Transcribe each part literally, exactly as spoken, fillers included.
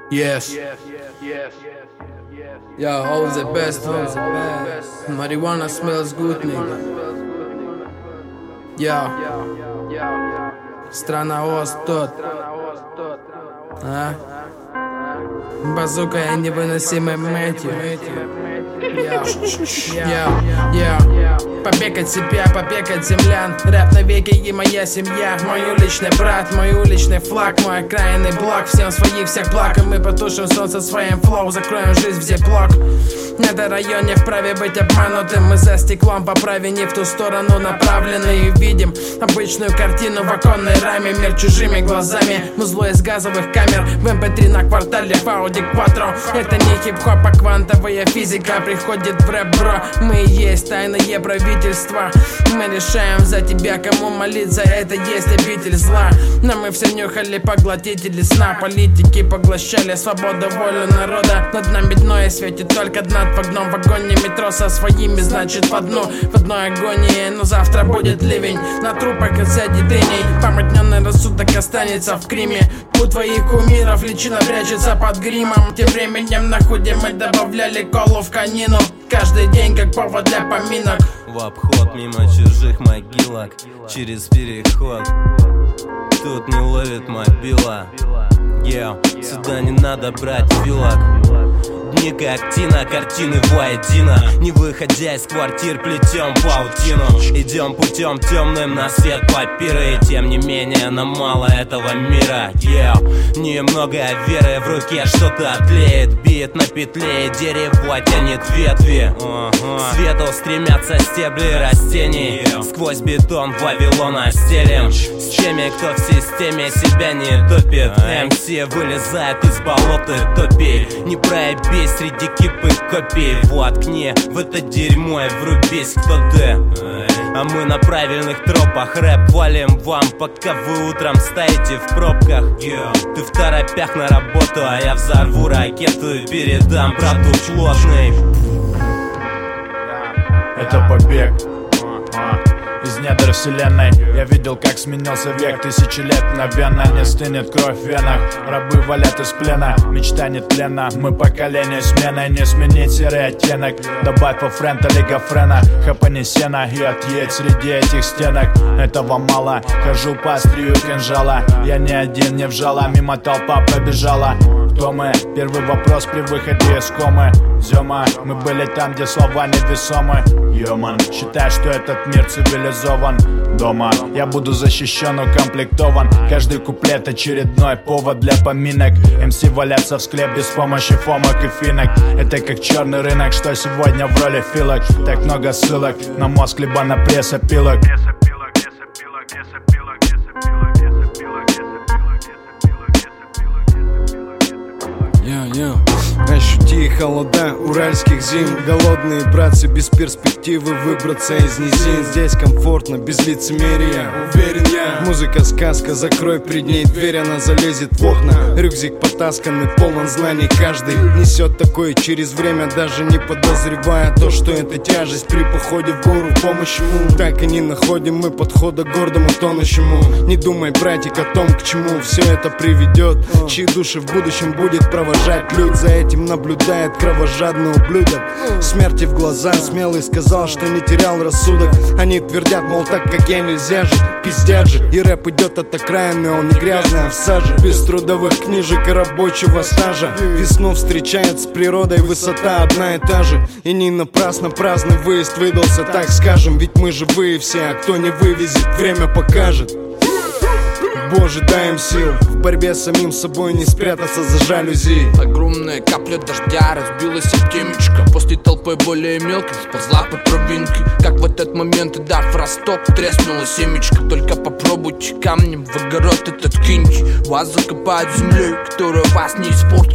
Yes. Yo, all the best, all the best. Marijuana smells good, nigga. Yo. Страна Ост тот. А? Базука и невыносимый Мэтью. Yo, yo, yo. Побег от себя, побег от землян. Рэп навеки и моя семья. Мой уличный брат, мой уличный флаг. Мой окраинный блок, всем своих, всех благ. И мы потушим солнце своим флоу. Закроем жизнь в зиплок. На этом районе вправе быть обманутым. Мы за стеклом по праве не в ту сторону направлены. И видим обычную картину в оконной раме. Мир чужими глазами, музло из газовых камер. В эм пэ три на квартале в Audi Quattro. Это не хип-хоп, а квантовая физика приходит в рэп, бро. Мы и есть тайное правительство. Мы решаем за тебя, кому молиться. Это есть обитель зла. Но мы все нюхали поглотители сна. Политики поглощали свободу, волю народа. Над нами дно и светит только над в огном вагоне метро со своими, значит в одну, в одной агонии. Но завтра будет ливень, на трупах и среди теней. Помутненный рассудок останется в Криме. У твоих кумиров личина прячется под гримом. Тем временем на худе мы добавляли колу в конину. Каждый день как повод для поминок. В обход мимо чужих могилок, через переход. Тут не ловит мобила. Yeah, сюда не надо брать вилок. Дни как тина, картины воедино. Не выходя из квартир, плетем паутину. Идем путем темным на свет папиры. И тем не менее нам мало этого мира. Yeah. Немного веры в руке, что-то отлеет. Бит на петле, и дерево тянет ветви. uh-huh. Свету стремятся стебли растений. yeah. Сквозь бетон Вавилона стелем. С теми, кто в системе себя не топит. эм си вылезает из болота топи. Не проеби среди кипы копий. Воткни в это дерьмо и врубись, кто ты. А мы на правильных тропах. Рэп валим вам, пока вы утром стоите в пробках. yeah. Ты в торопях на работу, а я взорву ракету и передам брату сложный. Это побег из недр вселенной. Я видел, как сменился век. Тысячи лет мгновенно не стынет кровь в венах. Рабы валят из плена, мечта нетленно. Мы поколение смены, не сменить серый оттенок. Добавь по френта лига френа, хапани сена и отъедь среди этих стенок. Этого мало, хожу по острию кинжала. Я не один, не вжала, мимо толпа пробежала. Кто мы? Первый вопрос при выходе из комы. Зёма, мы были там, где слова невесомы. Йоман, считай, что этот мир цивилизован. Дома я буду защищен, укомплектован. Каждый куплет очередной повод для поминок. эм си валятся в склеп без помощи фомок и финок. Это как черный рынок, что сегодня в роли филок. Так много ссылок на мозг, либо на прессопилок. Йо-йо. Ощути холода уральских зим. Голодные братцы без перспективы выбраться из низин. Здесь комфортно, без лицемерия. Уверен я, музыка сказка. Закрой пред ней дверь, она залезет в окна. Рюкзак потасканный, полон знаний. Каждый несет такое через время, даже не подозревая то, что это тяжесть при походе в гору. Помощь ему так и не находим мы подхода к гордому тонущему. Не думай, братик, о том, к чему все это приведет. Чьи души в будущем будет провожать людь. За этим наблюдает кровожадный ублюдок. Смерти в глаза, смелый сказал, что не терял рассудок. Они твердят, мол, так как я нельзя же. Пиздят же, и рэп идет от окраины. Он не грязный, а в саже. Без трудовых книжек и рабочего стажа. Весну встречает с природой высота одна и та же. И не напрасно праздный выезд выдался, так скажем. Ведь мы живые все, а кто не вывезет, время покажет. Боже, дай им сил в борьбе с самим собой, не спрятаться за жалюзи. Огромная капля дождя разбилась об темечко. После толпы более мелких сползла по тропинке. Как в этот момент, и дав росток, треснула семечко. Только попробуйте камнем в огород этот киньте. Вас закопают землей, которая вас не испортит. За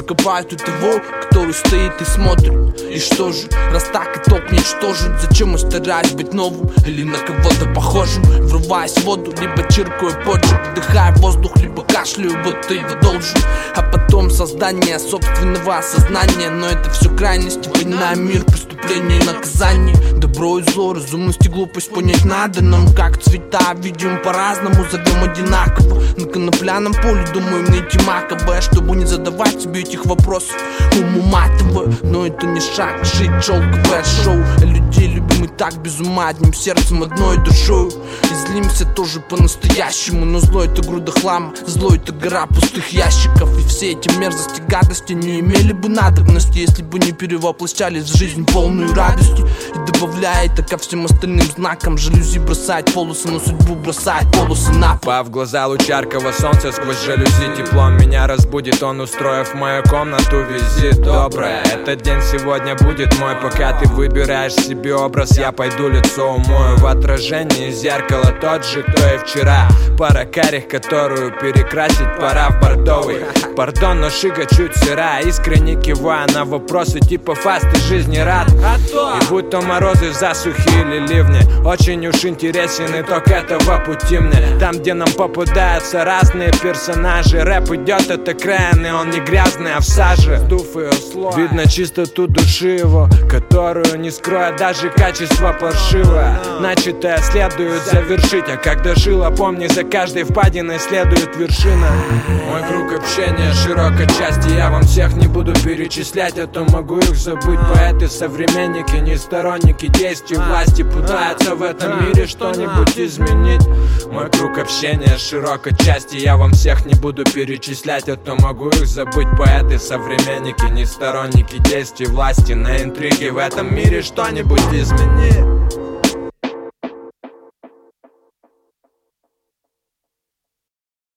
раскопают и того, который стоит и смотрит. И что же, раз так и толк ничтожен, зачем я стараюсь быть новым или на кого-то похожим? Врываясь в воду, либо чиркаю почек, вдыхая воздух, либо кашляю, будто его должен. А потом создание собственного сознания. Но это все крайности, война, мир, преступление и наказание. Добро и зло, разумность и глупость понять надо нам. Как цвета видим по-разному, зовем одинаково. На конопляном поле думаем найти маковое, чтобы не задавать себе этих вопросов. Ум уматываю, но это не шаг, жить шелковое шоу. А людей любим и так без ума, одним сердцем, одной душою. И злимся тоже по-настоящему, но зло это груда хлама, зло это гора пустых ящиков. И все эти мерзости, гадости не имели бы надобности, если бы не перевоплощались в жизнь полную радости. И добавляя это ко всем остальным знакам, жалюзи бросает полосы, но судьбу бросает полосы на пол. Пав в глаза луч яркого солнца, сквозь жалюзи теплом меня разбудит он, устроив в мою комнату визит. Доброе, этот день сегодня будет мой, пока ты выбираешь себе образ, я пойду лицо умою. В отражении зеркала тот же, кто и вчера. Пара карих, которую перекрасить пора в бордовый. Пардон, но шига чуть сыра, искренне кивая на вопросы типа фаст и жизни рад. И будь то морозы, засухи или ливни, очень уж интересен итог этого пути мне. Там, где нам попадаются разные персонажи, рэп идет от окраины, он не грязный, а в саже. Дуф и слой. Видно чистоту души его, которую не скроет даже качество паршивое. Начатое следует завершить, а когда жила, помни, за каждой впадиной следует вершина. Мой круг общения широкой части, я вам всех не буду перечислять, а то могу их забыть. Поэты, современники, не сторонники действий власти, пытаются в этом мире что-нибудь изменить. Мой круг общения широкой части, я вам всех не буду перечислять, а то могу их забыть. Поэты, современники, не сторонники действий власти, на интриги в этом мире что-нибудь изменить.